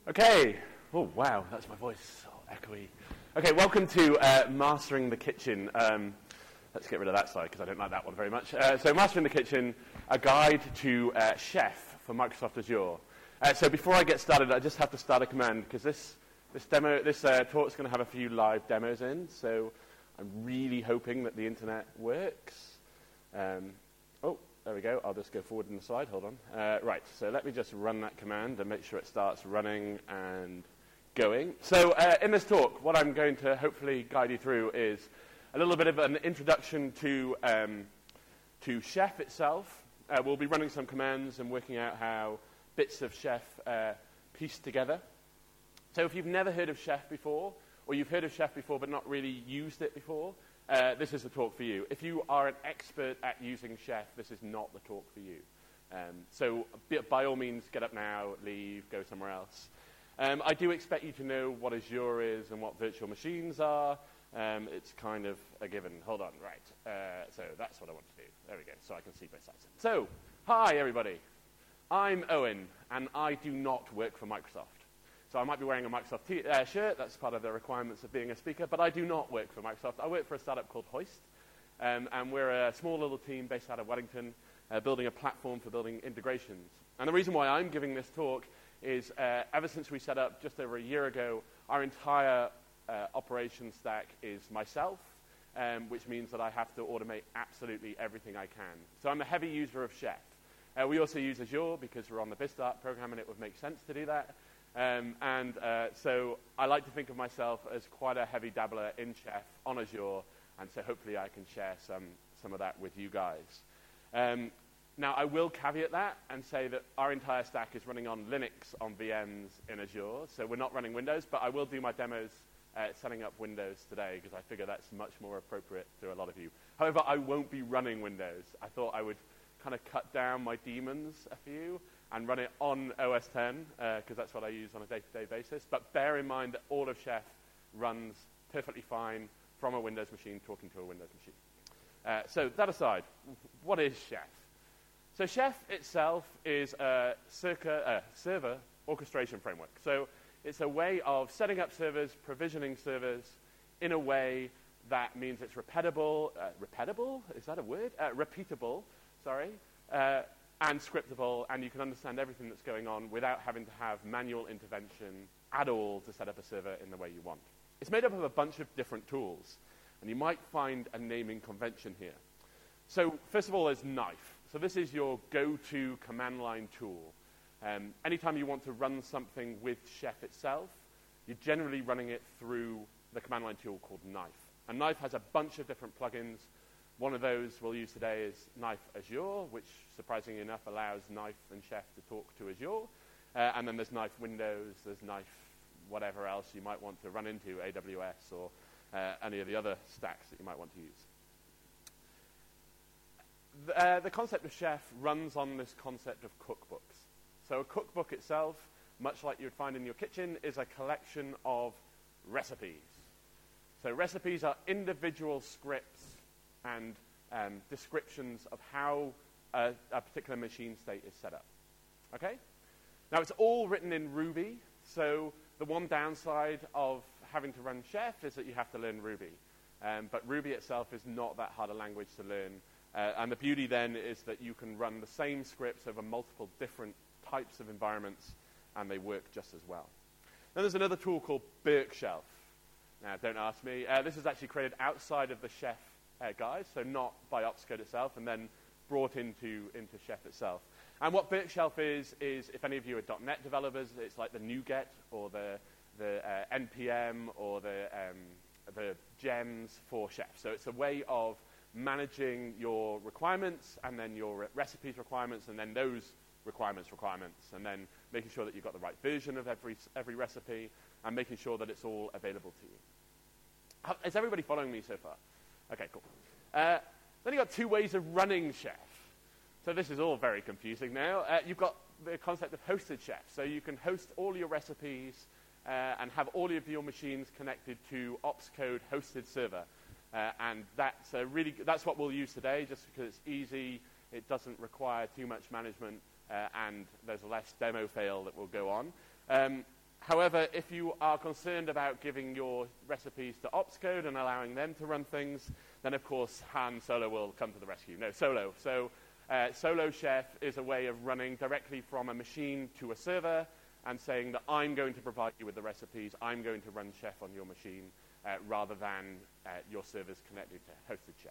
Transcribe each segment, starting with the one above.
Okay. Oh, wow, that's my voice. Oh, echoey. Okay, welcome to Mastering the Kitchen. Let's get rid of that side because I don't like that one very much. So Mastering the Kitchen, a guide to Chef for Microsoft Azure. So before I get started, I just have to start a command because this talk is going to have a few live demos in. So I'm really hoping that the internet works. There we go. I'll just go forward in the slide. Hold on. Right, so let me just run that command and make sure it starts running and going. So in this talk, what I'm going to hopefully guide you through is a little bit of an introduction to Chef itself. We'll be running some commands and working out how bits of Chef piece together. So if you've never heard of Chef before, or you've heard of Chef before but not really used it before, this is the talk for you. If you are an expert at using Chef, this is not the talk for you. So by all means, get up now, leave, go somewhere else. I do expect you to know what Azure is and what virtual machines are. It's kind of a given. Hold on, right. So that's what I want to do. There we go, so I can see both sides. So, hi, everybody. I'm Owen, and I do not work for Microsoft. So I might be wearing a Microsoft shirt. That's part of the requirements of being a speaker. But I do not work for Microsoft. I work for a startup called Hoist. And we're a small little team based out of Wellington, building a platform for building integrations. And the reason why I'm giving this talk is ever since we set up just over a year ago, our entire operation stack is myself, which means that I have to automate absolutely everything I can. So I'm a heavy user of Chef. We also use Azure because we're on the BizStart program, and it would make sense to do that. So I like to think of myself as quite a heavy dabbler in Chef on Azure, and so hopefully I can share some of that with you guys. Now, I will caveat that and say that our entire stack is running on Linux on VMs in Azure, so we're not running Windows, but I will do my demos setting up Windows today because I figure that's much more appropriate to a lot of you. However, I won't be running Windows. I thought I would kind of cut down my daemons a few and run it on OS X, because that's what I use on a day-to-day basis. But bear in mind that all of Chef runs perfectly fine from a Windows machine talking to a Windows machine. So that aside, what is Chef? So Chef itself is a server orchestration framework. So it's a way of setting up servers, provisioning servers in a way that means it's repeatable? Is that a word? Repeatable, sorry. And scriptable, and you can understand everything that's going on without having to have manual intervention at all to set up a server in the way you want. It's made up of a bunch of different tools, and you might find a naming convention here. So first of all, there's Knife. So this is your go-to command line tool. Anytime you want to run something with Chef itself, you're generally running it through the command line tool called Knife. And Knife has a bunch of different plugins. One of those we'll use today is Knife Azure, which surprisingly enough allows Knife and Chef to talk to Azure. And then there's Knife Windows, there's Knife whatever else you might want to run into, AWS or any of the other stacks that you might want to use. The concept of Chef runs on this concept of cookbooks. So a cookbook itself, much like you would find in your kitchen, is a collection of recipes. So recipes are individual scripts and descriptions of how a particular machine state is set up. Okay? Now, it's all written in Ruby, so the one downside of having to run Chef is that you have to learn Ruby. But Ruby itself is not that hard a language to learn. And the beauty then is that you can run the same scripts over multiple different types of environments, and they work just as well. Then there's another tool called Berkshelf. Now, don't ask me. This is actually created outside of the Chef guys, so not by Opscode itself, and then brought into Chef itself. And what Berkshelf is if any of you are .NET developers, it's like the NuGet or the NPM or the gems for Chef. So it's a way of managing your requirements and then your recipes requirements and then those requirements, and then making sure that you've got the right version of every recipe and making sure that it's all available to you. Is everybody following me so far? Okay, cool. Then you've got two ways of running Chef. So this is all very confusing now. You've got the concept of hosted Chef. So you can host all your recipes and have all of your machines connected to Opscode hosted server. And that's what we'll use today, just because it's easy, it doesn't require too much management, and there's less demo fail that will go on. However, if you are concerned about giving your recipes to Opscode and allowing them to run things, then of course Han Solo will come to the rescue. No, Solo. So Solo Chef is a way of running directly from a machine to a server and saying that I'm going to provide you with the recipes, I'm going to run Chef on your machine, rather than your servers connected to hosted Chef.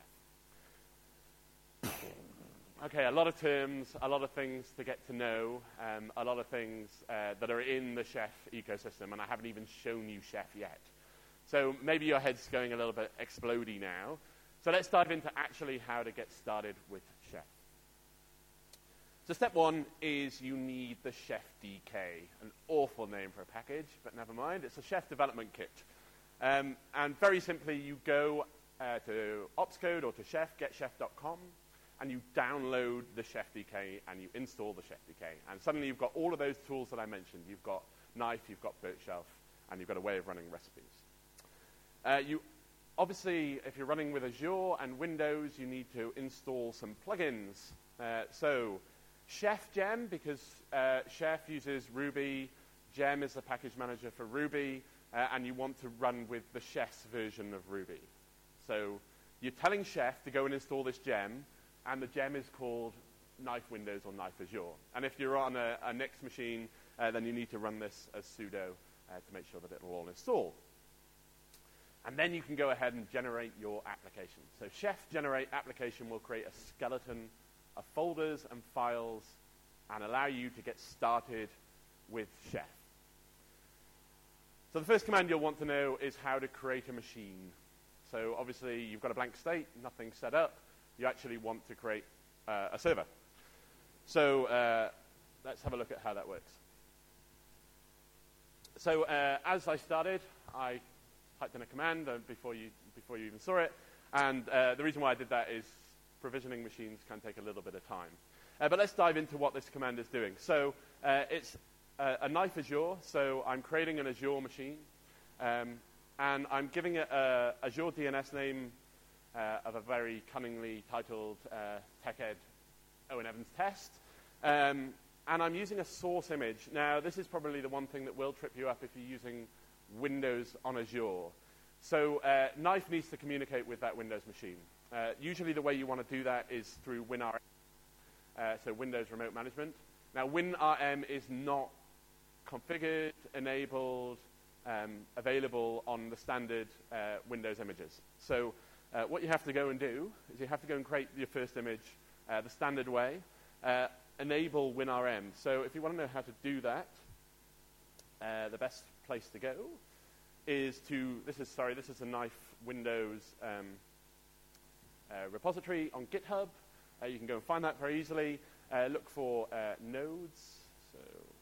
Okay, a lot of terms, a lot of things to get to know, a lot of things that are in the Chef ecosystem, and I haven't even shown you Chef yet. So maybe your head's going a little bit explodey now. So let's dive into actually how to get started with Chef. So step one is you need the Chef DK, an awful name for a package, but never mind. It's a Chef development kit. And very simply, you go to Opscode or to Chef, getchef.com, and you download the Chef DK and you install the Chef DK. And suddenly you've got all of those tools that I mentioned. You've got Knife, you've got Birchshelf, and you've got a way of running recipes. You obviously, if you're running with Azure and Windows, you need to install some plugins. So Chef Gem, because Chef uses Ruby, Gem is the package manager for Ruby, and you want to run with the Chef's version of Ruby. So you're telling Chef to go and install this gem, and the gem is called Knife Windows or Knife Azure. And if you're on a Nix machine, then you need to run this as sudo to make sure that it will all install. And then you can go ahead and generate your application. So Chef Generate Application will create a skeleton of folders and files and allow you to get started with Chef. So the first command you'll want to know is how to create a machine. So obviously you've got a blank state, nothing set up. You actually want to create a server. So let's have a look at how that works. So as I started, I typed in a command before you even saw it. And the reason why I did that is provisioning machines can take a little bit of time. But let's dive into what this command is doing. So it's a Knife Azure. So I'm creating an Azure machine. And I'm giving it a Azure DNS name of a very cunningly titled TechEd Owen Evans test. And I'm using a source image. Now, this is probably the one thing that will trip you up if you're using Windows on Azure. So Knife needs to communicate with that Windows machine. Usually the way you want to do that is through WinRM, so Windows Remote Management. Now, WinRM is not configured, enabled, available on the standard Windows images. So what you have to go and do is you have to go and create your first image the standard way, enable WinRM. So if you want to know how to do that, the best place to go is to, this is a Knife Windows repository on GitHub. You can go and find that very easily. Look for nodes, so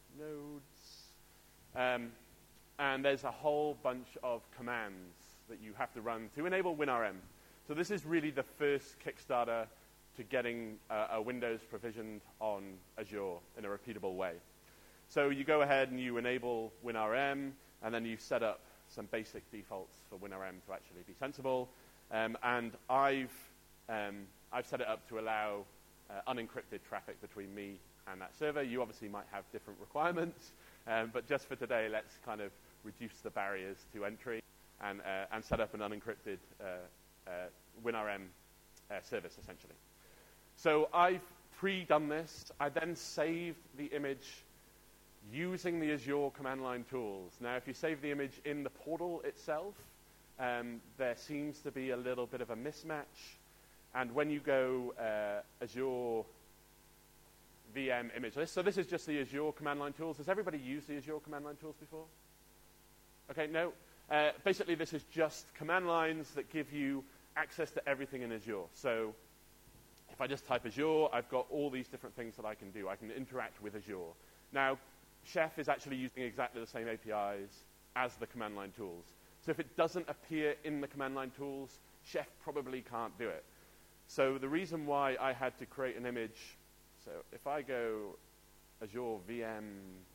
nodes. And there's a whole bunch of commands that you have to run to enable WinRM. So this is really the first Kickstarter to getting a Windows provisioned on Azure in a repeatable way. So you go ahead and you enable WinRM, and then you set up some basic defaults for WinRM to actually be sensible. And I've set it up to allow unencrypted traffic between me and that server. You obviously might have different requirements, but just for today, let's kind of reduce the barriers to entry and set up an unencrypted WinRM service, essentially. So I've pre-done this. I then saved the image using the Azure command line tools. Now, if you save the image in the portal itself, there seems to be a little bit of a mismatch. And when you go Azure VM image list, so this is just the Azure command line tools. Has everybody used the Azure command line tools before? Okay, no. Basically, this is just command lines that give you access to everything in Azure. So if I just type Azure, I've got all these different things that I can do. I can interact with Azure. Now, Chef is actually using exactly the same APIs as the command line tools. So if it doesn't appear in the command line tools, Chef probably can't do it. So the reason why I had to create an image, so if I go Azure VM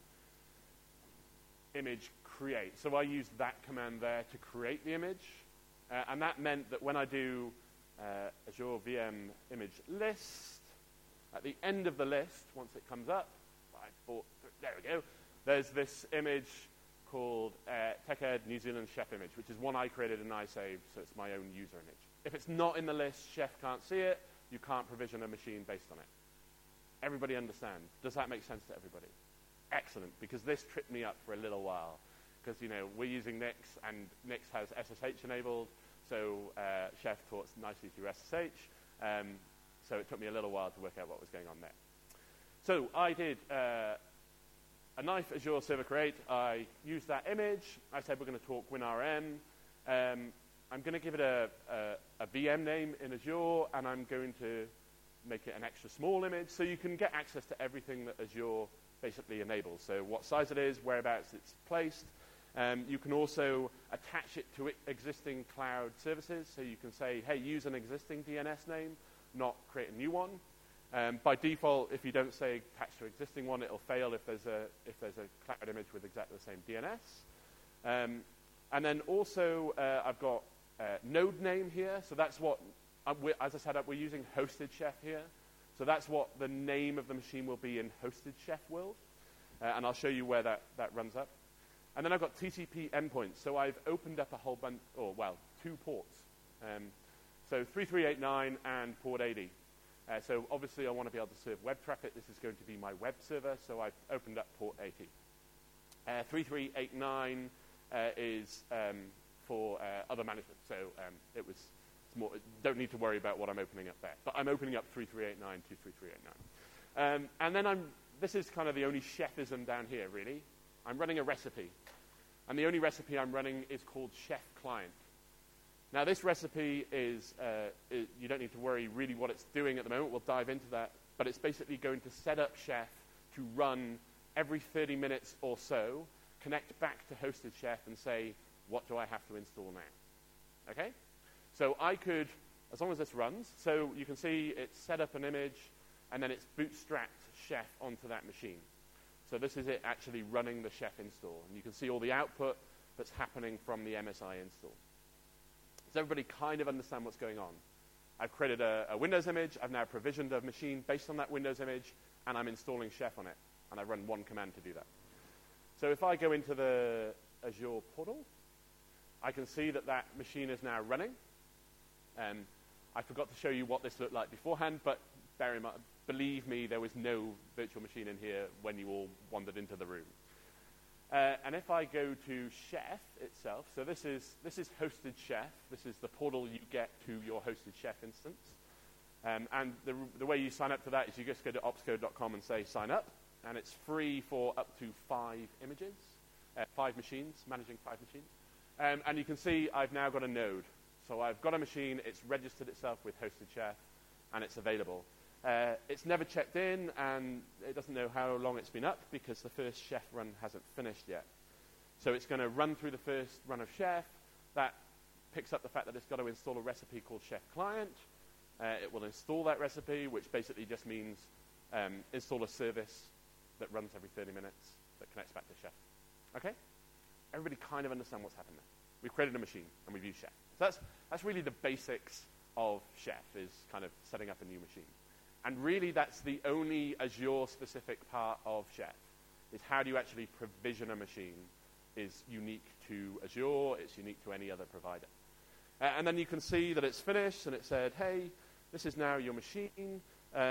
image create, so I used that command there to create the image, and that meant that when I do Azure VM image list, at the end of the list, once it comes up, there we go, there's this image called TechEd New Zealand Chef image, which is one I created and I saved, so it's my own user image. If it's not in the list, Chef can't see it, you can't provision a machine based on it. Everybody understand? Does that make sense to everybody? Excellent, because this tripped me up for a little while. Because, we're using Nix, and Nix has SSH enabled, so Chef talks nicely through SSH. So it took me a little while to work out what was going on there. So I did a knife Azure Server Create. I used that image. I said we're going to talk WinRM. I'm going to give it a VM name in Azure, and I'm going to make it an extra small image so you can get access to everything that Azure basically enables. So what size it is, whereabouts it's placed. You can also attach it to existing cloud services. So you can say, hey, use an existing DNS name, not create a new one. By default, if you don't say attach to existing one, it'll fail if there's a cloud image with exactly the same DNS. And then also, I've got node name here. So that's what, as I said, we're using hosted Chef here. So that's what the name of the machine will be in hosted Chef world. And I'll show you where that runs up. And then I've got TCP endpoints. So I've opened up a whole bunch, 2 ports. So 3389 and port 80. So obviously I want to be able to serve web traffic. This is going to be my web server, so I've opened up port 80. 3389 is for other management. So it's more, don't need to worry about what I'm opening up there. But I'm opening up 3389 to 3389. And then this is kind of the only chefism down here, really. I'm running a recipe. And the only recipe I'm running is called Chef Client. Now, this recipe is, you don't need to worry really what it's doing at the moment. We'll dive into that. But it's basically going to set up Chef to run every 30 minutes or so, connect back to hosted Chef and say, what do I have to install now? Okay? So I could, as long as this runs, so you can see it's set up an image, and then it's bootstrapped Chef onto that machine. So this is it actually running the Chef install. And you can see all the output that's happening from the MSI install. Does everybody kind of understand what's going on? I've created a Windows image. I've now provisioned a machine based on that Windows image, and I'm installing Chef on it. And I run one command to do that. So if I go into the Azure portal, I can see that that machine is now running. I forgot to show you what this looked like beforehand, but bear in mind, believe me, there was no virtual machine in here when you all wandered into the room. And if I go to Chef itself, so this is hosted Chef. This is the portal you get to your hosted Chef instance. And the way you sign up to that is you just go to opscode.com and say sign up. And it's free for up to 5 images, 5 machines, managing 5 machines. And you can see I've now got a node. So I've got a machine, it's registered itself with hosted Chef, and it's available. It's never checked in, and it doesn't know how long it's been up because the first Chef run hasn't finished yet. So it's going to run through the first run of Chef. That picks up the fact that it's got to install a recipe called Chef Client. It will install that recipe, which basically just means install a service that runs every 30 minutes that connects back to Chef. Okay? Everybody kind of understand what's happened there. We've created a machine, and we've used Chef. So that's really the basics of Chef, is kind of setting up a new machine. And really, that's the only Azure-specific part of Chef, is how do you actually provision a machine is unique to Azure, it's unique to any other provider. And then you can see that it's finished, and it said, hey, this is now your machine.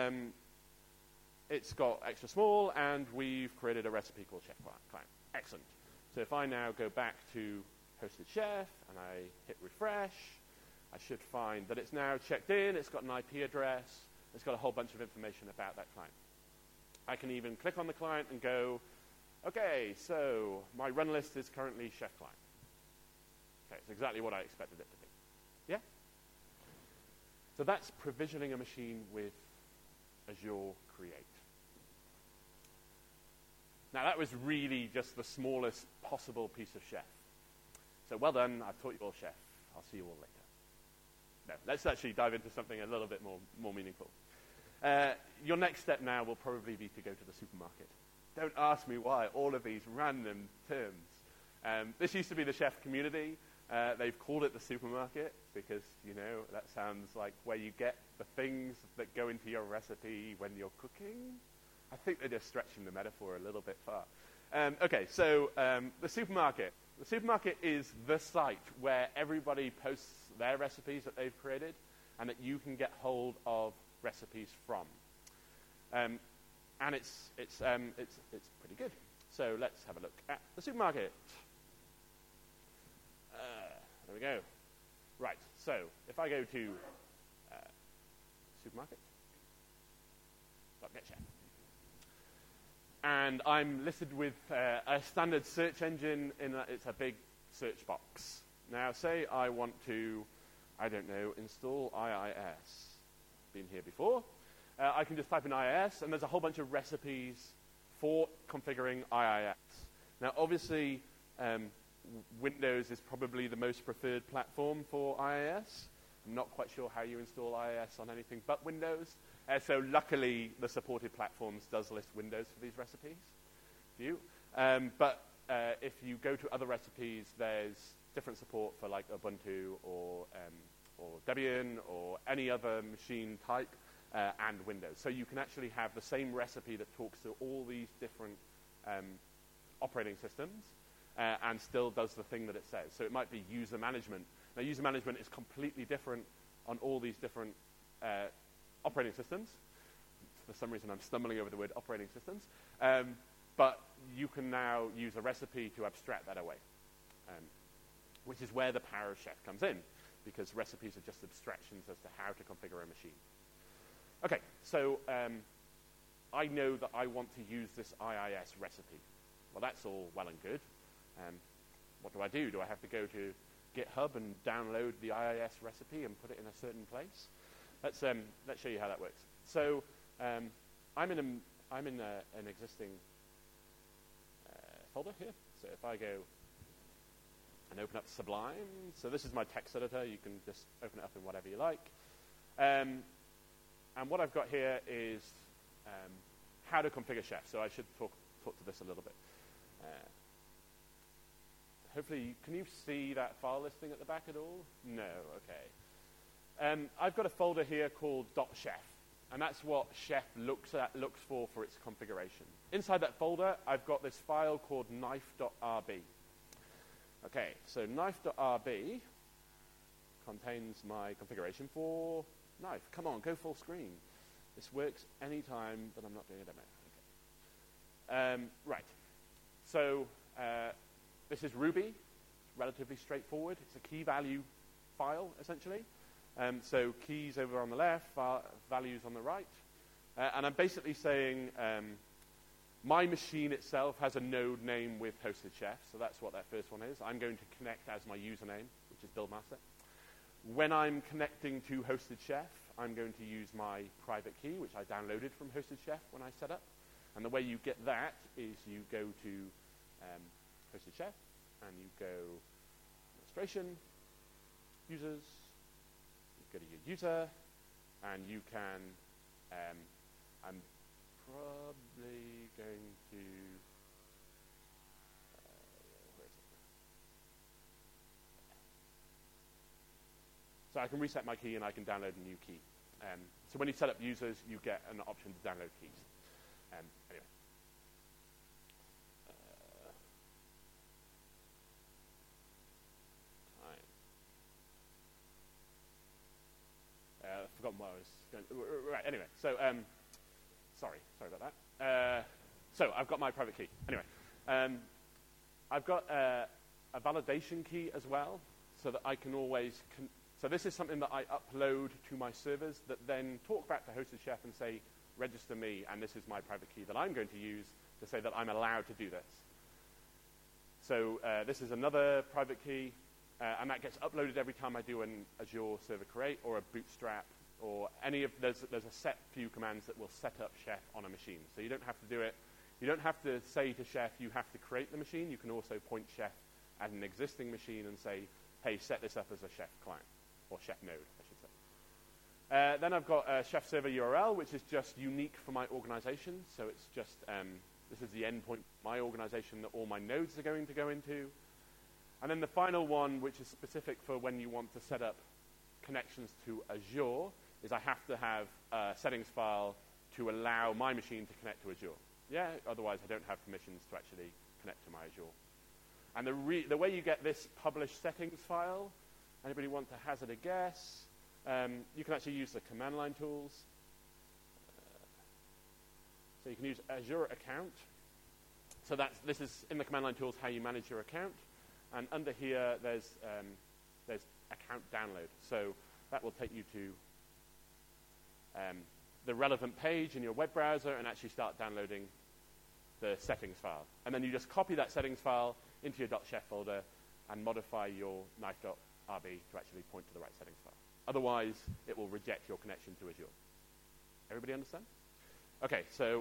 It's got extra small, and we've created a recipe called Chef Client. Excellent. So if I now go back to hosted Chef, and I hit refresh, I should find that it's now checked in, it's got an IP address, it's got a whole bunch of information about that client. I can even click on the client and go, okay, so my run list is currently Chef Client. Okay, it's exactly what I expected it to be. Yeah? So that's provisioning a machine with Azure Create. Now that was really just the smallest possible piece of Chef. So well done, I've taught you all Chef. I'll see you all later. No, let's actually dive into something a little bit more meaningful. Your next step now will probably be to go to the supermarket. Don't ask me why, all of these random terms. This used to be the Chef community. They've called it the supermarket because, that sounds like where you get the things that go into your recipe when you're cooking. I think they're just stretching the metaphor a little bit far. Okay, so the supermarket. The supermarket is the site where everybody posts their recipes that they've created and that you can get hold of recipes from. And it's pretty good. So let's have a look at the supermarket. There we go. Right, so if I go to supermarket, .getchef, and I'm listed with a standard search engine in that it's a big search box. Now, say I want to, I don't know, install IIS. Been here before. I can just type in IIS, and there's a whole bunch of recipes for configuring IIS. Now, obviously, Windows is probably the most preferred platform for IIS. I'm not quite sure how you install IIS on anything but Windows. So luckily, the supported platforms does list Windows for these recipes. But if you go to other recipes, there's different support for like Ubuntu or Debian or any other machine type and Windows. So you can actually have the same recipe that talks to all these different operating systems and still does the thing that it says. So it might be user management. Now, user management is completely different on all these different operating systems. For some reason, I'm stumbling over the word operating systems. But you can now use a recipe to abstract that away, which is where the power of Chef comes in, because recipes are just abstractions as to how to configure a machine. Okay, so I know that I want to use this IIS recipe. Well, that's all well and good. What do? Do I have to go to GitHub and download the IIS recipe and put it in a certain place? Let's show you how that works. So I'm in an existing folder here. So if I go and open up Sublime, so this is my text editor. You can just open it up in whatever you like. And what I've got here is how to configure Chef. So I should talk to this a little bit. Hopefully, can you see that file listing at the back at all? No, okay. I've got a folder here called .chef, and that's what Chef looks for its configuration. Inside that folder, I've got this file called knife.rb. Okay, so knife.rb contains my configuration for Knife. Come on, go full screen. This works anytime that I'm not doing a demo. Okay. Right. So this is Ruby. It's relatively straightforward. It's a key value file, essentially. So keys over on the left, values on the right. And I'm basically saying my machine itself has a node name with Hosted Chef. So that's what that first one is. I'm going to connect as my username, which is Buildmaster. When I'm connecting to Hosted Chef, I'm going to use my private key, which I downloaded from Hosted Chef when I set up. And the way you get that is you go to Hosted Chef, and you go Administration, Users, you go to your user, and you can, I'm probably going to, where is it? So I can reset my key and I can download a new key. So when you set up users, you get an option to download keys. Anyway. I've forgotten what I was going to... Right, anyway. So, sorry about that. So I've got my private key. Anyway, I've got a validation key as well, so that I can always... So this is something that I upload to my servers that then talk back to Hosted Chef and say, register me, and this is my private key that I'm going to use to say that I'm allowed to do this. So this is another private key, and that gets uploaded every time I do an Azure Server Create or a Bootstrap or any of... There's a set few commands that will set up Chef on a machine. So you don't have to do it. You don't have to say to Chef, you have to create the machine. You can also point Chef at an existing machine and say, hey, set this up as a Chef client. Or Chef node, I should say. Then I've got a Chef server URL, which is just unique for my organization. So it's just, this is the endpoint of my organization that all my nodes are going to go into. And then the final one, which is specific for when you want to set up connections to Azure, is I have to have a settings file to allow my machine to connect to Azure. Yeah, otherwise I don't have permissions to actually connect to my Azure. And the way you get this publish settings file, anybody want to hazard a guess? You can actually use the command line tools. So you can use Azure account. So this is in the command line tools how you manage your account. And under here there's account download. So that will take you to the relevant page in your web browser and actually start downloading the settings file. And then you just copy that settings file into your .chef folder and modify your knife.rb to actually point to the right settings file. Otherwise, it will reject your connection to Azure. Everybody understand? Okay, so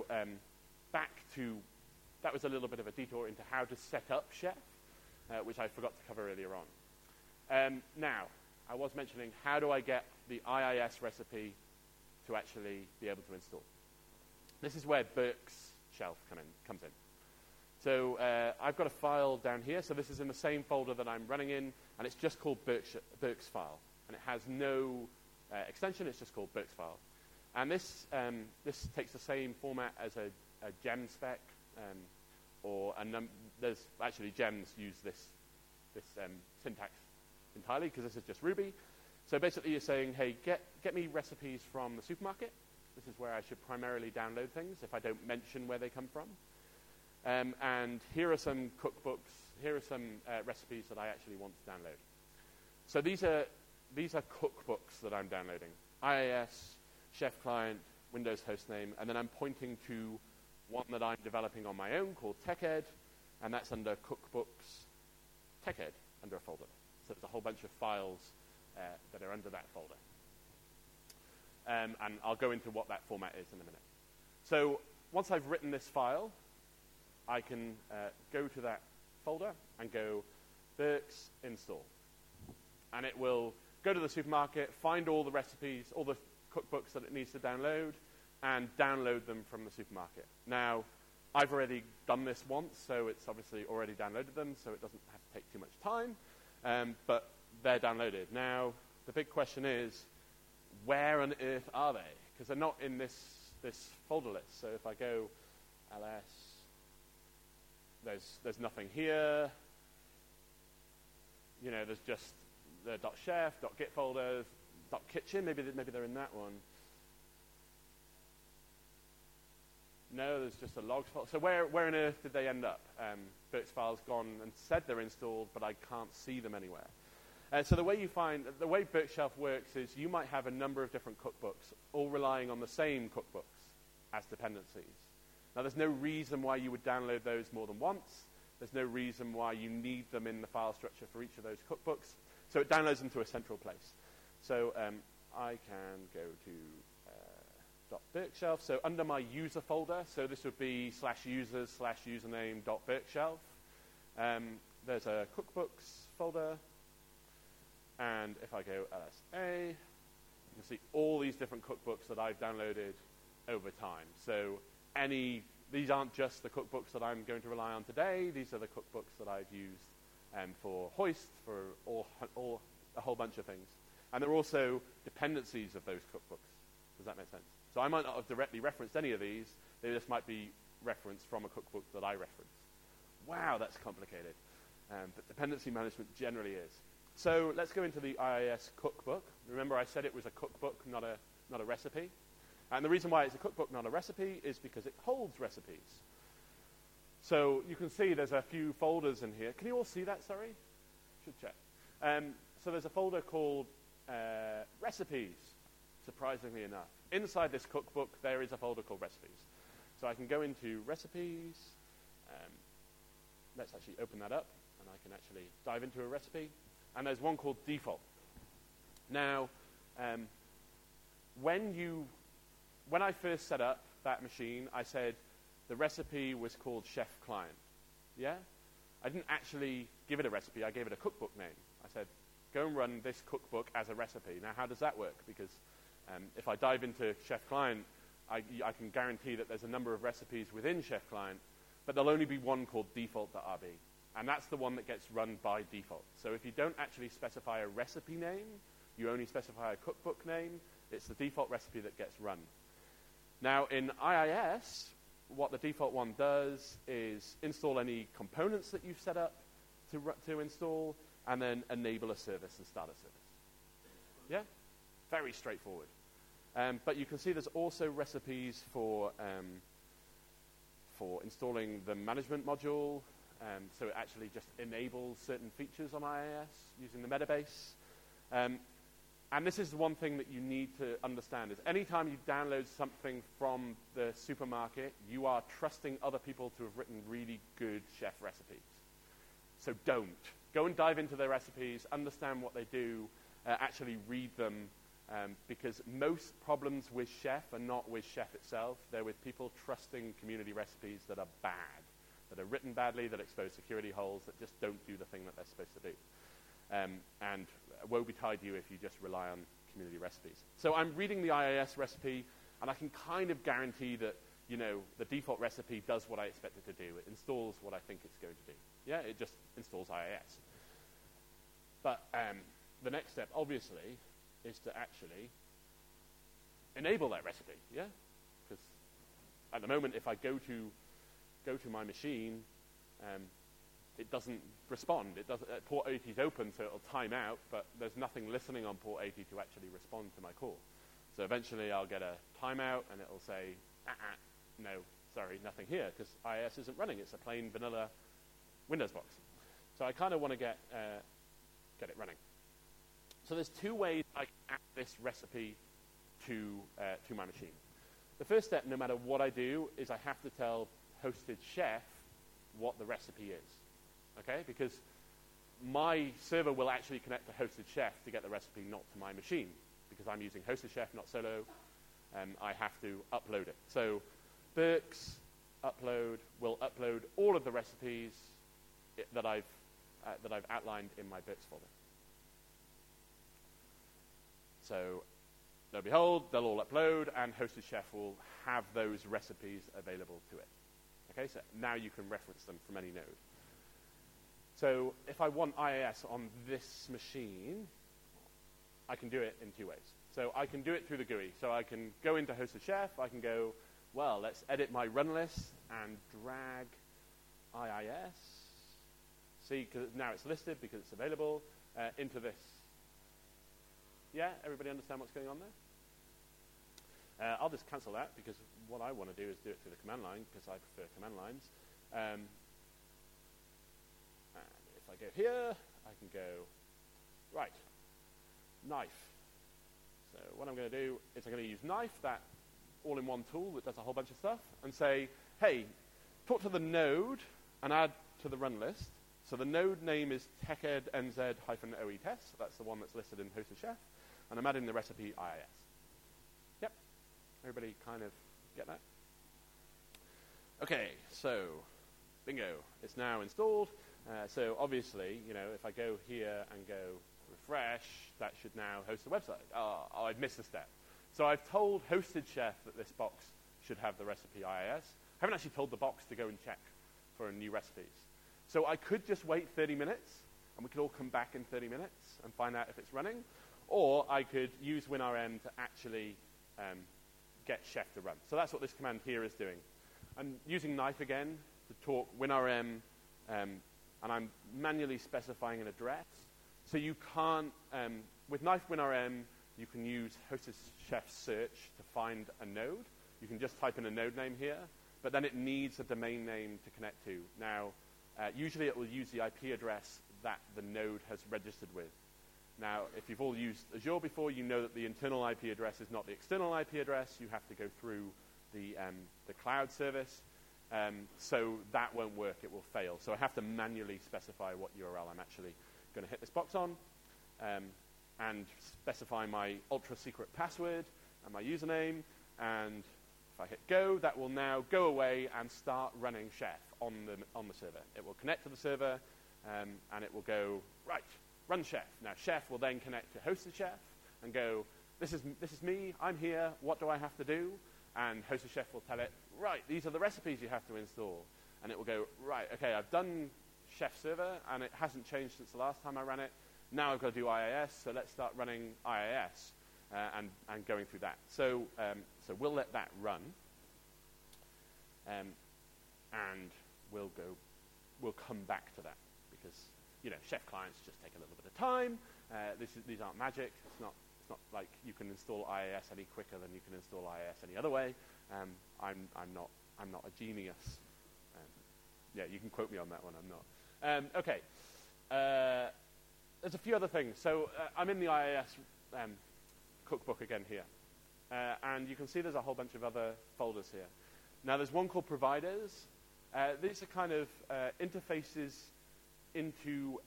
that was a little bit of a detour into how to set up Chef, which I forgot to cover earlier on. Now, I was mentioning, how do I get the IIS recipe to actually be able to install? This is where Burke's shelf comes in. So I've got a file down here. So this is in the same folder that I'm running in, and it's just called Burke's file. And it has no extension. It's just called Burke's file. And this takes the same format as a gem spec, there's actually gems use this syntax entirely because this is just Ruby. So basically you're saying, hey, get me recipes from the supermarket. This is where I should primarily download things if I don't mention where they come from. And here are some cookbooks. Here are some recipes that I actually want to download. So these are cookbooks that I'm downloading. IIS, Chef Client, Windows hostname, and then I'm pointing to one that I'm developing on my own called TechEd, and that's under Cookbooks TechEd under a folder. So there's a whole bunch of files that are under that folder. And I'll go into what that format is in a minute. So once I've written this file, I can go to that folder and go Burke's install. And it will go to the supermarket, find all the recipes, all the cookbooks that it needs to download, and download them from the supermarket. Now, I've already done this once, so it's obviously already downloaded them, so it doesn't have to take too much time, but they're downloaded. Now, the big question is, where on earth are they? Because they're not in this folder list. So if I go ls, there's nothing here. You know, there's just the .chef, .git folders, .kitchen. Maybe they're in that one. No, there's just a logs file. So where on earth did they end up? Burke's file's gone and said they're installed, but I can't see them anywhere. So the way Burke's Shelf works is you might have a number of different cookbooks, all relying on the same cookbooks as dependencies. Now, there's no reason why you would download those more than once. There's no reason why you need them in the file structure for each of those cookbooks. So it downloads them to a central place. So I can go to .burkshelf. So under my user folder, so this would be /users/username.burkshelf. There's a cookbooks folder. And if I go LSA, you can see all these different cookbooks that I've downloaded over time. So these aren't just the cookbooks that I'm going to rely on today. These are the cookbooks that I've used for Hoist, for a whole bunch of things. And they're also dependencies of those cookbooks. Does that make sense? So I might not have directly referenced any of these. They just might be referenced from a cookbook that I referenced. Wow, that's complicated. But dependency management generally is. So let's go into the IIS cookbook. Remember, I said it was a cookbook, not a recipe. And the reason why it's a cookbook, not a recipe, is because it holds recipes. So you can see there's a few folders in here. Can you all see that? Sorry? Should check. So there's a folder called recipes, surprisingly enough. Inside this cookbook, there is a folder called recipes. So I can go into recipes. Let's actually open that up, and I can actually dive into a recipe. And there's one called default. Now, when I first set up that machine, I said the recipe was called Chef Client. Yeah? I didn't actually give it a recipe. I gave it a cookbook name. I said, go and run this cookbook as a recipe. Now, how does that work? Because if I dive into Chef Client, I can guarantee that there's a number of recipes within Chef Client, but there'll only be one called default.rb. And that's the one that gets run by default. So if you don't actually specify a recipe name, you only specify a cookbook name, it's the default recipe that gets run. Now, in IIS, what the default one does is install any components that you've set up to install, and then enable a service and start a service. Yeah? Very straightforward. But you can see there's also recipes for installing the management module. So it actually just enables certain features on IIS using the Metabase. And this is one thing that you need to understand, is anytime you download something from the supermarket, you are trusting other people to have written really good chef recipes. So don't. Go and dive into their recipes, understand what they do, actually read them, because most problems with Chef are not with Chef itself. They're with people trusting community recipes that are bad, that are written badly, that expose security holes, that just don't do the thing that they're supposed to do. And woe betide you if you just rely on community recipes. So I'm reading the IIS recipe, and I can kind of guarantee that, the default recipe does what I expect it to do. It installs what I think it's going to do. Yeah, it just installs IIS. But the next step, obviously, is to actually enable that recipe. Yeah, because at the moment, if I go to my machine, it doesn't respond. Port 80 is open, so it'll time out, but there's nothing listening on port 80 to actually respond to my call. So eventually I'll get a timeout, and it'll say, no, sorry, nothing here, because IIS isn't running. It's a plain vanilla Windows box. So I kind of want to get it running. So there's two ways I can add this recipe to my machine. The first step, no matter what I do, is I have to tell hosted chef what the recipe is. Okay? Because my server will actually connect to hosted chef to get the recipe, not to my machine. Because I'm using hosted chef, not Solo, I have to upload it. So Burks upload will upload all of the recipes that I've outlined in my Burks folder. So, lo and behold, they'll all upload, and hosted chef will have those recipes available to it. Okay, so now you can reference them from any node. So if I want IIS on this machine, I can do it in two ways. So I can do it through the GUI. So I can go into hosted chef, I can go, well, let's edit my run list and drag IIS. See, because now it's listed because it's available, into this. Yeah, everybody understand what's going on there? I'll just cancel that, because what I want to do is do it through the command line, because I prefer command lines. And if I go here, I can go, right, knife. So what I'm going to do is I'm going to use knife, that all-in-one tool that does a whole bunch of stuff, and say, hey, talk to the node and add to the run list. So the node name is teched-nz-oetest. That's the one that's listed in hosted chef. And I'm adding the recipe IIS. Yep. Everybody kind of get that? Okay, so bingo. It's now installed. So obviously, if I go here and go refresh, that should now host the website. Oh, I've missed a step. So I've told hosted chef that this box should have the recipe IIS. I haven't actually told the box to go and check for new recipes. So I could just wait 30 minutes, and we could all come back in 30 minutes and find out if it's running. Or I could use WinRM to actually get chef to run. So that's what this command here is doing. I'm using knife again to talk WinRM, and I'm manually specifying an address. So you can't, with knife WinRM, you can use hosted chef search to find a node. You can just type in a node name here, but then it needs a domain name to connect to. Now, usually it will use the IP address that the node has registered with. Now, if you've all used Azure before, you know that the internal IP address is not the external IP address. You have to go through the cloud service. So that won't work. It will fail. So I have to manually specify what URL I'm actually going to hit this box on, and specify my ultra-secret password and my username. And if I hit go, that will now go away and start running Chef on the server. It will connect to the server, and it will go, right, run Chef. Now, Chef will then connect to hosted Chef and go, this is me, I'm here, what do I have to do? And hosted Chef will tell it, right, these are the recipes you have to install. And it will go, right, okay, I've done Chef server, and it hasn't changed since the last time I ran it. Now I've got to do IIS, so let's start running IIS and going through that. So we'll let that run. And we'll come back to that because, Chef clients just take a little bit of time. These aren't magic. It's not like you can install IIS any quicker than you can install IIS any other way. I'm not a genius. You can quote me on that one. I'm not. Okay. There's a few other things. So I'm in the IIS cookbook again here. And you can see there's a whole bunch of other folders here. Now, there's one called providers. These are kind of interfaces into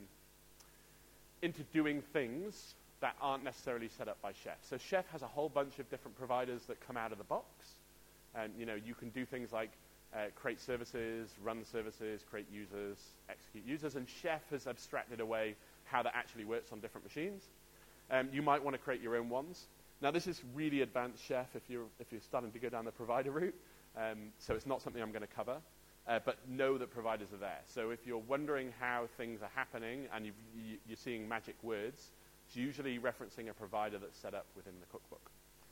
doing things that aren't necessarily set up by Chef. So Chef has a whole bunch of different providers that come out of the box. And, you can do things like create services, run services, create users, execute users. And Chef has abstracted away how that actually works on different machines. You might want to create your own ones. Now, this is really advanced Chef if you're starting to go down the provider route. So it's not something I'm going to cover. But know that providers are there. So if you're wondering how things are happening and you're seeing magic words, it's usually referencing a provider that's set up within the cookbook.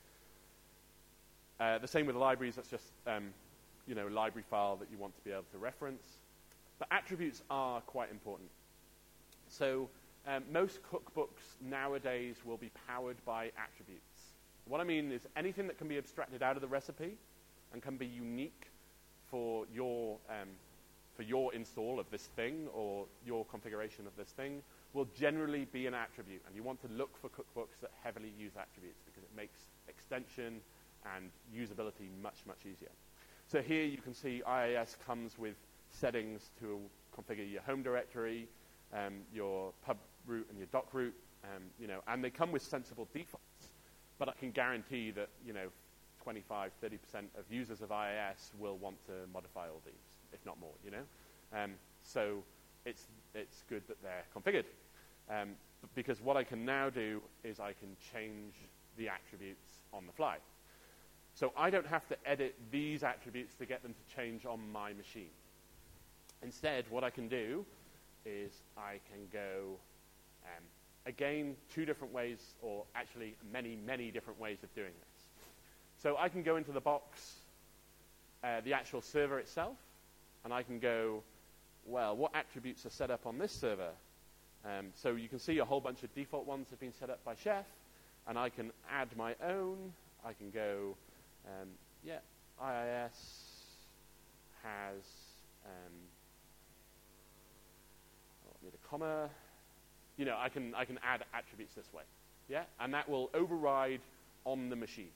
The same with libraries. That's just library file that you want to be able to reference. But attributes are quite important. So most cookbooks nowadays will be powered by attributes. What I mean is anything that can be abstracted out of the recipe and can be unique for your install of this thing or your configuration of this thing will generally be an attribute. And you want to look for cookbooks that heavily use attributes because it makes extension and usability much, much easier. So here you can see IIS comes with settings to configure your home directory, your pub root and your doc root, and they come with sensible defaults. But I can guarantee that, 25, 30% of users of IIS will want to modify all these, if not more, So it's good that they're configured. Because what I can now do is I can change the attributes on the fly. So I don't have to edit these attributes to get them to change on my machine. Instead, what I can do is I can go, again, two different ways, or actually many, many different ways of doing this. So I can go into the box, the actual server itself, and I can go, well, what attributes are set up on this server? So you can see a whole bunch of default ones have been set up by Chef, and I can add my own. I can go, IIS has, need a comma. I can add attributes this way, and that will override on the machine.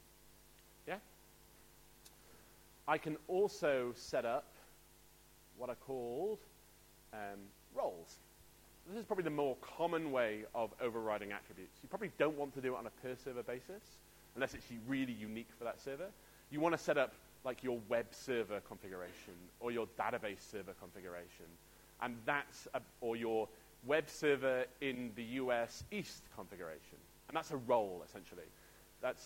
I can also set up what are called roles. This is probably the more common way of overriding attributes. You probably don't want to do it on a per-server basis, unless it's really unique for that server. You want to set up like your web server configuration or your database server configuration, and or your web server in the US East configuration, and that's a role essentially. That's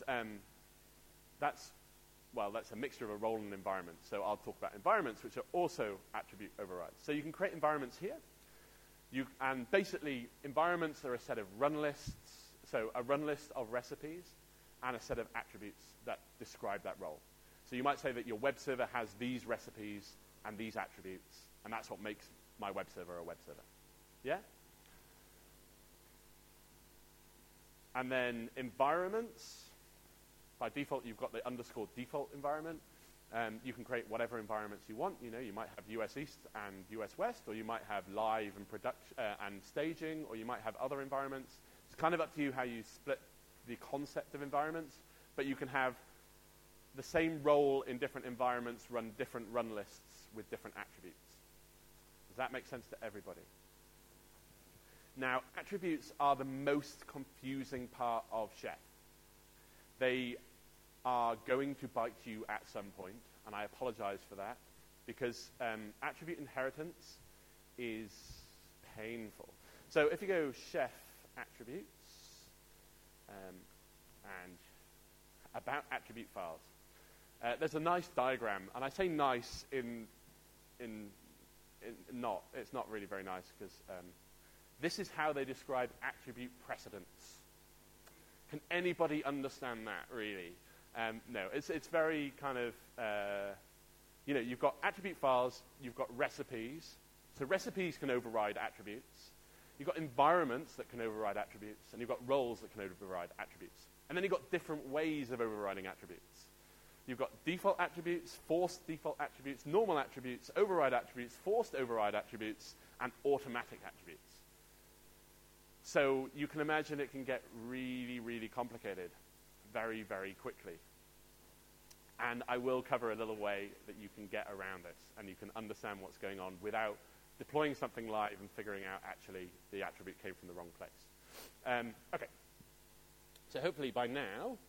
a mixture of a role and an environment. So I'll talk about environments, which are also attribute overrides. So you can create environments here. And basically, environments are a set of run lists, so a run list of recipes, and a set of attributes that describe that role. So you might say that your web server has these recipes and these attributes, and that's what makes my web server a web server. Yeah? And then environments. By default, you've got the underscore default environment. You can create whatever environments you want. You might have US East and US West, or you might have live and production and staging, or you might have other environments. It's kind of up to you how you split the concept of environments, but you can have the same role in different environments, run different run lists with different attributes. Does that make sense to everybody? Now, attributes are the most confusing part of Chef. They are going to bite you at some point, and I apologize for that, because attribute inheritance is painful. So if you go Chef attributes and about attribute files, there's a nice diagram, and I say nice it's not really very nice, because this is how they describe attribute precedence. Can anybody understand that, really? No, it's very kind of you've got attribute files, you've got recipes. So recipes can override attributes. You've got environments that can override attributes, and you've got roles that can override attributes. And then you've got different ways of overriding attributes. You've got default attributes, forced default attributes, normal attributes, override attributes, forced override attributes, and automatic attributes. So you can imagine it can get really, really complicated very, very quickly. And I will cover a little way that you can get around this, and you can understand what's going on without deploying something live and figuring out actually the attribute came from the wrong place. Okay. So hopefully by now,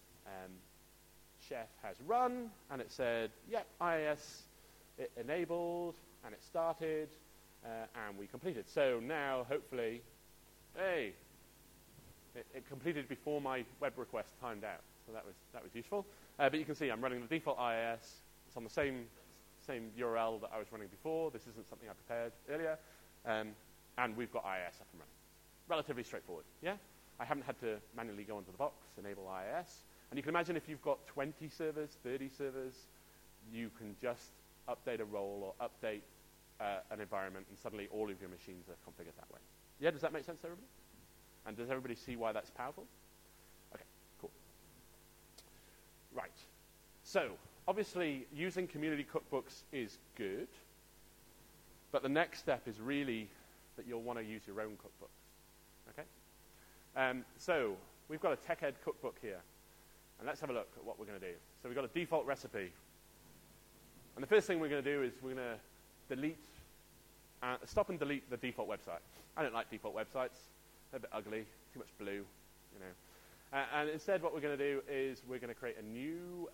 Chef has run, and it said, yep, IIS, it enabled, and it started, and we completed. So now, hopefully, hey, it completed before my web request timed out. So that was useful. But you can see I'm running the default IIS. It's on the same URL that I was running before. This isn't something I prepared earlier. And we've got IIS up and running. Relatively straightforward, yeah? I haven't had to manually go into the box, enable IIS. And you can imagine if you've got 20 servers, 30 servers, you can just update a role or update an environment, and suddenly all of your machines are configured that way. Yeah, does that make sense to everybody? And does everybody see why that's powerful? Okay, cool. Right. So, obviously, using community cookbooks is good, but the next step is really that you'll want to use your own cookbooks. Okay? So, we've got a TechEd cookbook here, and let's have a look at what we're going to do. So, we've got a default recipe. And the first thing we're going to do is we're going to stop and delete the default website. I don't like default websites. They're a bit ugly, too much blue, you know. And instead what we're going to do is we're going to create a new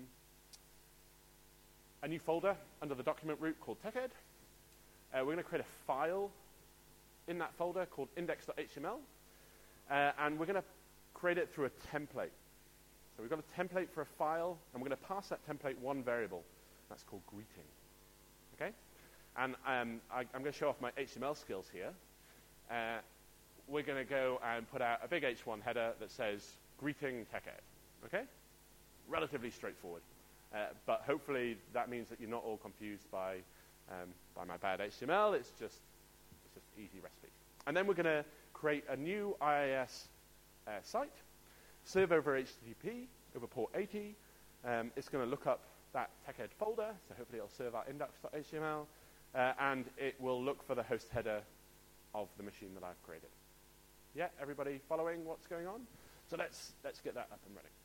folder under the document root called TechEd. We're going to create a file in that folder called index.html. And we're going to create it through a template. So we've got a template for a file, and we're going to pass that template one variable. That's called greeting. Okay? And I'm going to show off my HTML skills here. We're going to go and put out a big H1 header that says, greeting TechEd. Okay? Relatively straightforward. But hopefully that means that you're not all confused by my bad HTML. It's just easy recipe. And then we're going to create a new IIS site, serve over HTTP, over port 80. It's going to look up that TechEd folder, so hopefully it'll serve our index.html, and it will look for the host header of the machine that I've created. Yeah, everybody following what's going on? So let's get that up and running.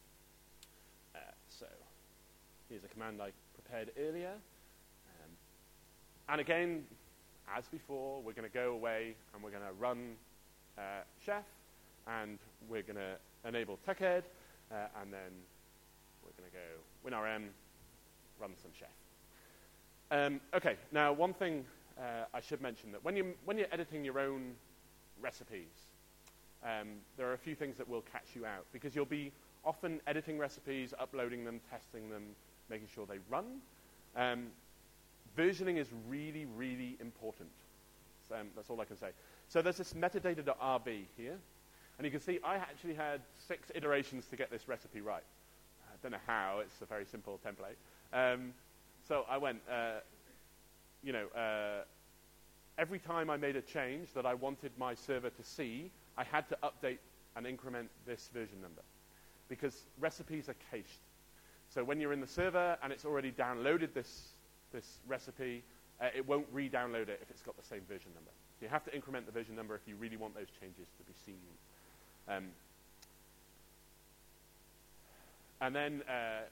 So here's a command I prepared earlier. And again, as before, we're going to go away and we're going to run Chef, and we're going to enable TechEd, and then we're going to go WinRM, run some Chef. Okay, now one thing I should mention, that when you're editing your own recipes, there are a few things that will catch you out, because you'll be often editing recipes, uploading them, testing them, making sure they run. Versioning is really, really important. So, that's all I can say. So there's this metadata.rb here, and you can see I actually had 6 iterations to get this recipe right. I don't know how. It's a very simple template. So I went, every time I made a change that I wanted my server to see, I had to update and increment this version number, because recipes are cached. So when you're in the server and it's already downloaded this recipe, it won't re-download it if it's got the same version number. So you have to increment the version number if you really want those changes to be seen. And then,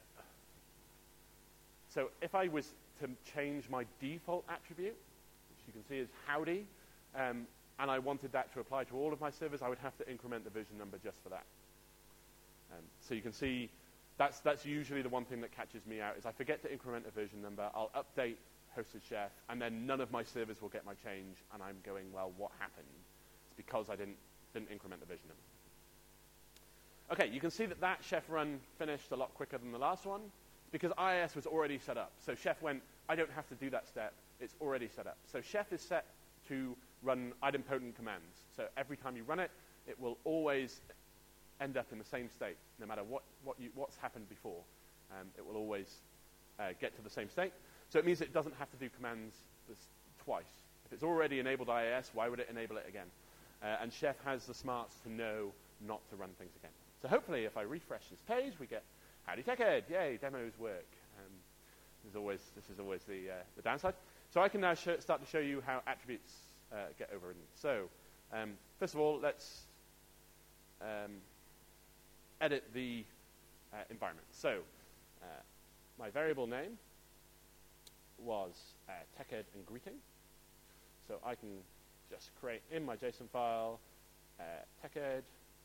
so if I was to change my default attribute, which you can see is howdy, and I wanted that to apply to all of my servers, I would have to increment the version number just for that. So you can see that's usually the one thing that catches me out, is I forget to increment a version number, I'll update hosted Chef, and then none of my servers will get my change, and I'm going, well, what happened? It's because I didn't increment the version number. Okay, you can see that Chef run finished a lot quicker than the last one, because IIS was already set up. So Chef went, I don't have to do that step, it's already set up. So Chef is set to run idempotent commands. So every time you run it, it will always end up in the same state, no matter what's happened before. It will always get to the same state. So it means it doesn't have to do commands twice. If it's already enabled IIS, why would it enable it again? And Chef has the smarts to know not to run things again. So hopefully, if I refresh this page, we get Howdy TechEd, yay, demos work. This is always the downside. So I can now start to show you how attributes get overridden. So first of all, let's edit the environment. So my variable name was TechEd and greeting. So I can just create in my JSON file TechEd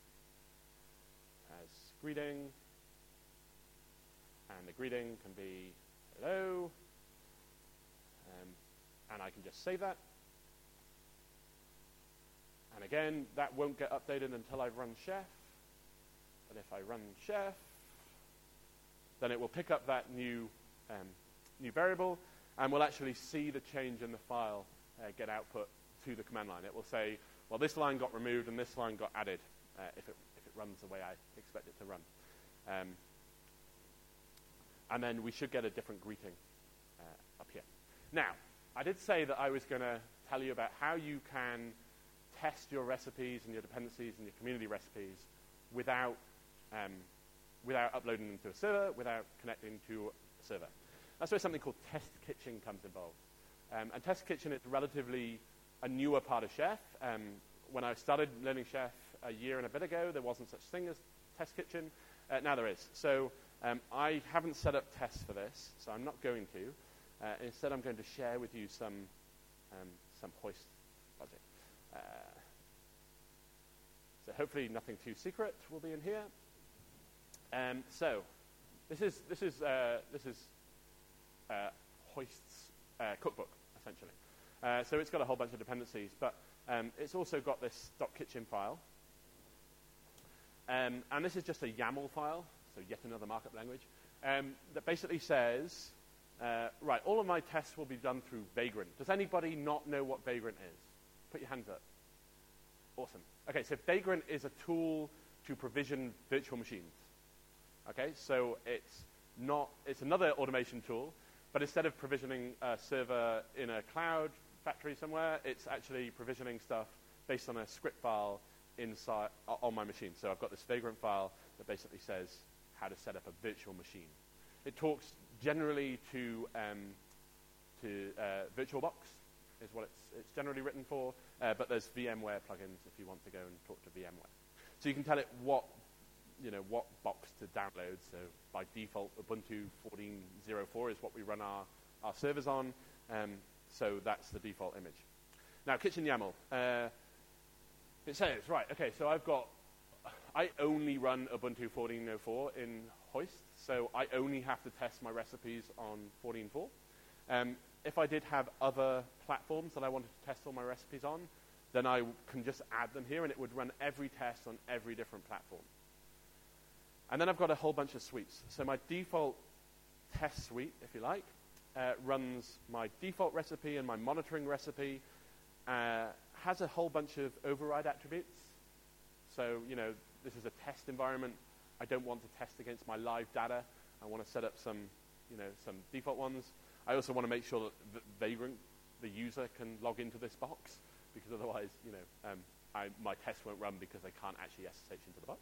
as greeting, and the greeting can be hello, and I can just save that. And again, that won't get updated until I run Chef. But if I run Chef, then it will pick up that new variable, and we'll actually see the change in the file get output to the command line. It will say, well, this line got removed and this line got added if it runs the way I expect it to run. And then we should get a different greeting up here. Now, I did say that I was going to tell you about how you can test your recipes and your dependencies and your community recipes without uploading them to a server, without connecting to a server. That's where something called Test Kitchen comes involved. And Test Kitchen is relatively a newer part of Chef. When I started learning Chef a year and a bit ago, there wasn't such thing as Test Kitchen. Now there is. So I haven't set up tests for this, so I'm not going to. Instead, I'm going to share with you some hoist logic. So hopefully nothing too secret will be in here. So this is Hoist's cookbook, essentially. So it's got a whole bunch of dependencies, but it's also got this .kitchen file. And this is just a YAML file, so yet another markup language, that basically says, right, all of my tests will be done through Vagrant. Does anybody not know what Vagrant is? Put your hands up. Awesome. Okay, so Vagrant is a tool to provision virtual machines. Okay, so it's another automation tool, but instead of provisioning a server in a cloud factory somewhere, it's actually provisioning stuff based on a script file inside on my machine. So I've got this Vagrant file that basically says how to set up a virtual machine. It talks generally to VirtualBox is what it's generally written for, but there's VMware plugins if you want to go and talk to VMware. So you can tell it what box to download. So by default, Ubuntu 14.04 is what we run our servers on. So that's the default image. Now, Kitchen YAML. It says, right, okay, so I only run Ubuntu 14.04 in Hoist, so I only have to test my recipes on 14.4. If I did have other platforms that I wanted to test all my recipes on, then I can just add them here, and it would run every test on every different platform. And then I've got a whole bunch of suites. So my default test suite, if you like, runs my default recipe and my monitoring recipe, has a whole bunch of override attributes. So, this is a test environment. I don't want to test against my live data. I want to set up some default ones. I also want to make sure that Vagrant, the user, can log into this box, because otherwise, my test won't run because they can't actually SSH into the box.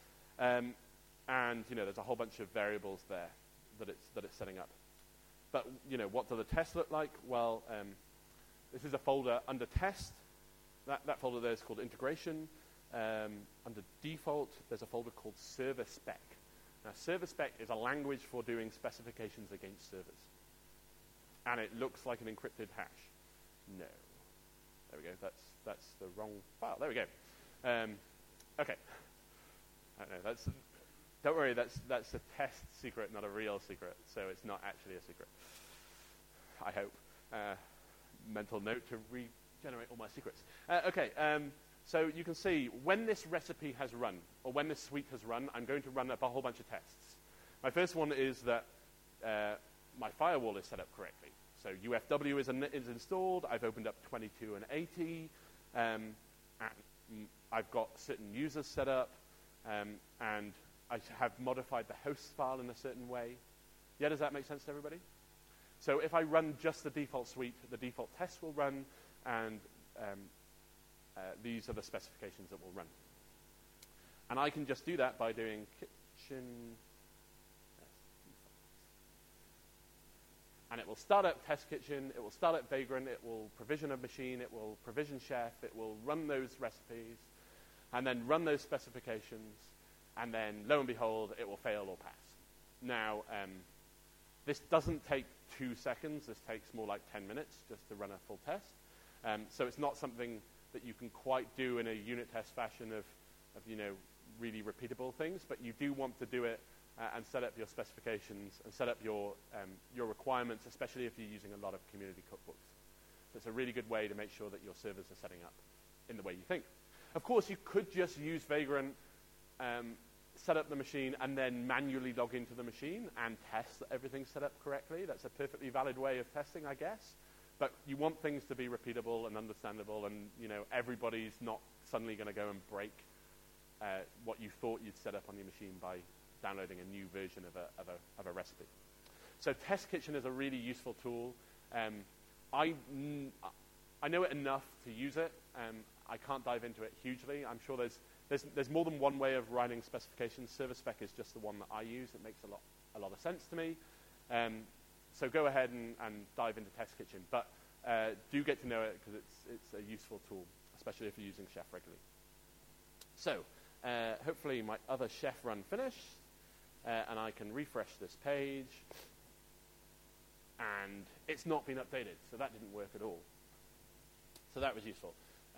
And there's a whole bunch of variables there that it's setting up. But what do the tests look like? Well, this is a folder under test. That folder there is called integration. Under default, there's a folder called server spec. Now, server spec is a language for doing specifications against servers. And it looks like an encrypted hash. No. There we go. That's the wrong file. There we go. Okay. I don't know. Don't worry. That's a test secret, not a real secret. So it's not actually a secret. I hope. Mental note to regenerate all my secrets. Okay. So you can see when this recipe has run, or when this suite has run, I'm going to run up a whole bunch of tests. My first one is that my firewall is set up correctly. So UFW is installed. I've opened up 22 and 80. And I've got certain users set up. And I have modified the host file in a certain way. Yeah, does that make sense to everybody? So if I run just the default suite, the default tests will run, and these are the specifications that will run. And I can just do that by doing kitchen, and it will start up Test Kitchen, it will start up Vagrant, it will provision a machine, it will provision Chef, it will run those recipes, and then run those specifications, and then, lo and behold, it will fail or pass. Now, this doesn't take 2 seconds, this takes more like 10 minutes just to run a full test. So it's not something that you can quite do in a unit test fashion of really repeatable things, but you do want to do it and set up your specifications and set up your requirements, especially if you're using a lot of community cookbooks. So it's a really good way to make sure that your servers are setting up in the way you think. Of course, you could just use Vagrant, set up the machine, and then manually log into the machine and test that everything's set up correctly. That's a perfectly valid way of testing, I guess. But you want things to be repeatable and understandable, and everybody's not suddenly going to go and break what you thought you'd set up on your machine by downloading a new version of a recipe. So Test Kitchen is a really useful tool. I know it enough to use it. I can't dive into it hugely. I'm sure there's more than one way of writing specifications. Server spec is just the one that I use. It makes a lot of sense to me. So go ahead and dive into Test Kitchen. But do get to know it because it's a useful tool, especially if you're using Chef regularly. So hopefully my other Chef run finished, and I can refresh this page. And it's not been updated, so that didn't work at all. So that was useful.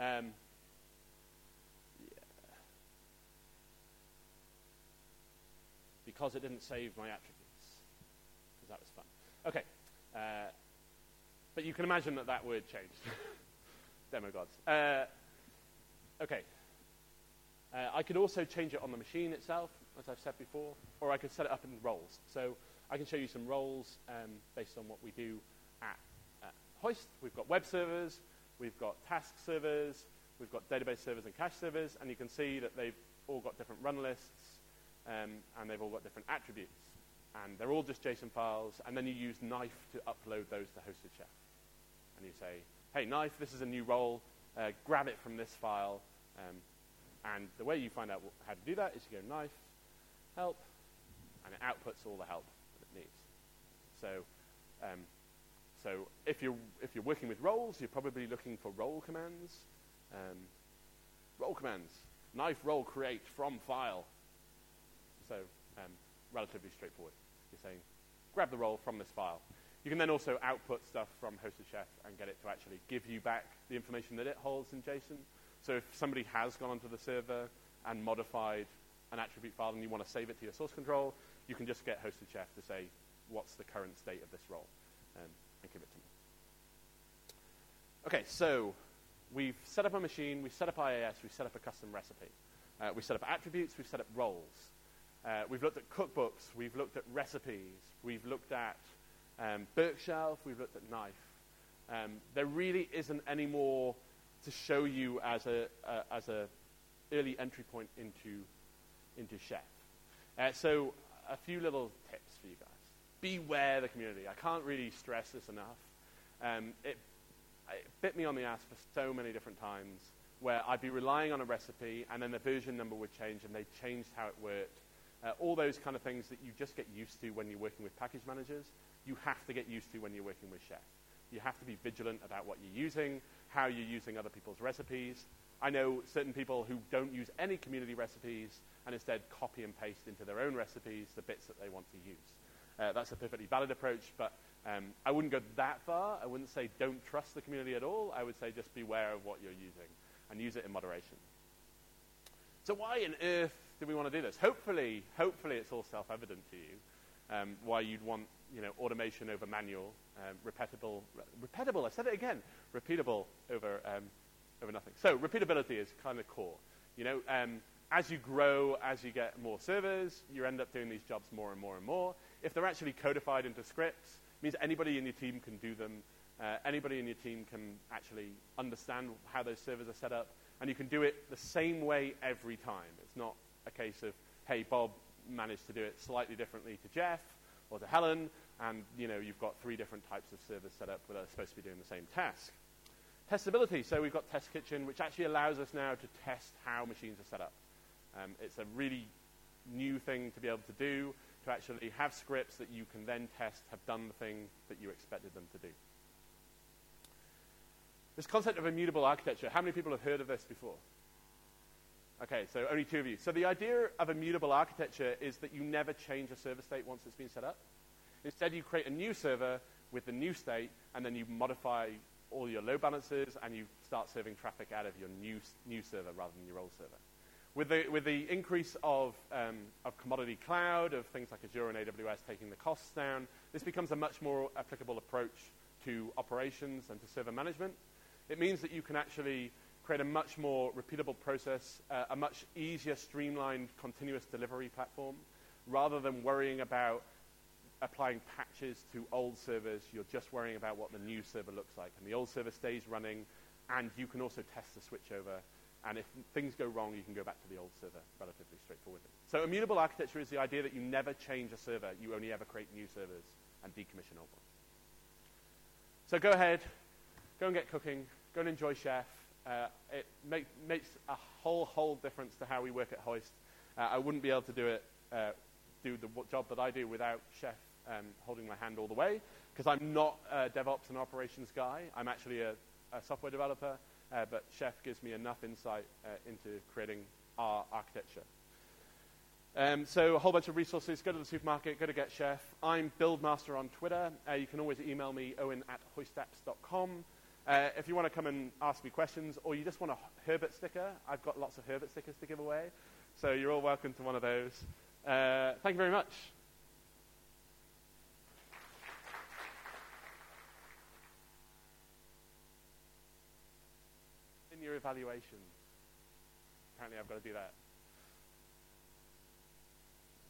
Because it didn't save my attributes, because that was fun. Okay, but you can imagine that word changed. Demo gods. Okay, I could also change it on the machine itself, as I've said before, or I could set it up in roles. So I can show you some roles based on what we do at Hoist. We've got web servers, we've got task servers, we've got database servers and cache servers, and you can see that they've all got different run lists, and they've all got different attributes. And they're all just JSON files, and then you use Knife to upload those to Hosted Chef. And you say, hey, Knife, this is a new role, grab it from this file. And the way you find out how to do that is you go Knife, help, and it outputs all the help that it needs. So if you're working with roles, you're probably looking for role commands. Role commands, Knife role create from file. So relatively straightforward. You're saying, grab the role from this file. You can then also output stuff from Hosted Chef and get it to actually give you back the information that it holds in JSON. So if somebody has gone onto the server and modified an attribute file and you want to save it to your source control, you can just get Hosted Chef to say, what's the current state of this role, and give it to me. Okay, so we've set up a machine, we've set up IAS, we've set up a custom recipe. We've set up attributes, we've set up roles. We've looked at cookbooks, we've looked at recipes, we've looked at Berkshelf, we've looked at Knife. There really isn't any more to show you as a early entry point into Chef. So a few little tips for you guys. Beware the community. I can't really stress this enough. It bit me on the ass for so many different times where I'd be relying on a recipe and then the version number would change and they changed how it worked. All those kind of things that you just get used to when you're working with package managers, you have to get used to when you're working with Chef. You have to be vigilant about what you're using, how you're using other people's recipes. I know certain people who don't use any community recipes and instead copy and paste into their own recipes the bits that they want to use. That's a perfectly valid approach, but I wouldn't go that far. I wouldn't say don't trust the community at all. I would say just beware of what you're using and use it in moderation. So why on earth do we want to do this? Hopefully it's all self-evident to you why you'd want automation over manual, repeatable. I said it again, repeatable over nothing. So repeatability is kind of core. As you grow, as you get more servers, you end up doing these jobs more and more and more. If they're actually codified into scripts, it means anybody in your team can do them. Anybody in your team can actually understand how those servers are set up, and you can do it the same way every time. It's not a case of, hey, Bob managed to do it slightly differently to Jeff, or to Helen, and you've got 3 different types of servers set up that are supposed to be doing the same task. Testability. So we've got Test Kitchen, which actually allows us now to test how machines are set up. It's a really new thing to be able to do, to actually have scripts that you can then test have done the thing that you expected them to do. This concept of immutable architecture, how many people have heard of this before? Okay, so only 2 of you. So the idea of immutable architecture is that you never change a server state once it's been set up. Instead, you create a new server with the new state, and then you modify all your load balancers, and you start serving traffic out of your new server rather than your old server. With the increase of commodity cloud, of things like Azure and AWS taking the costs down, this becomes a much more applicable approach to operations and to server management. It means that you can actually create a much more repeatable process, a much easier, streamlined, continuous delivery platform. Rather than worrying about applying patches to old servers, you're just worrying about what the new server looks like. And the old server stays running, and you can also test the switchover. And if things go wrong, you can go back to the old server relatively straightforwardly. So immutable architecture is the idea that you never change a server. You only ever create new servers and decommission old ones. So go ahead, go and get cooking, go and enjoy Chef. It makes a whole difference to how we work at Hoist. I wouldn't be able to do the job that I do without Chef holding my hand all the way, because I'm not a DevOps and operations guy. I'm actually a software developer, but Chef gives me enough insight into creating our architecture. So a whole bunch of resources. Go to the supermarket, go to Get Chef. I'm Buildmaster on Twitter. You can always email me, owen@hoistapps.com. If you want to come and ask me questions, or you just want a Herbert sticker, I've got lots of Herbert stickers to give away. So you're all welcome to one of those. Thank you very much. In your evaluation. Apparently I've got to do that.